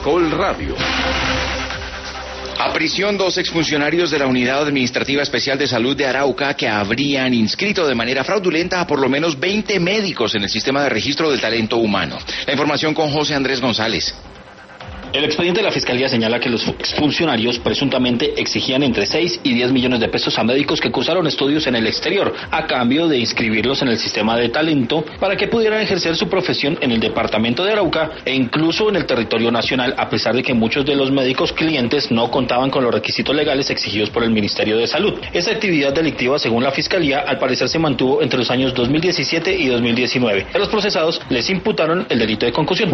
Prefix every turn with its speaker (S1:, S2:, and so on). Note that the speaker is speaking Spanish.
S1: Caracol Radio. A prisión 2 exfuncionarios de la Unidad Administrativa Especial de Salud de Arauca que habrían inscrito de manera fraudulenta a por lo menos 20 médicos en el sistema de registro del talento humano. La información con José Andrés González.
S2: El expediente de la Fiscalía señala que los exfuncionarios presuntamente exigían entre 6 y 10 millones de pesos a médicos que cursaron estudios en el exterior, a cambio de inscribirlos en el sistema de talento para que pudieran ejercer su profesión en el departamento de Arauca e incluso en el territorio nacional, a pesar de que muchos de los médicos clientes no contaban con los requisitos legales exigidos por el Ministerio de Salud. Esa actividad delictiva, según la Fiscalía, al parecer se mantuvo entre los años 2017 y 2019. A los procesados les imputaron el delito de concusión.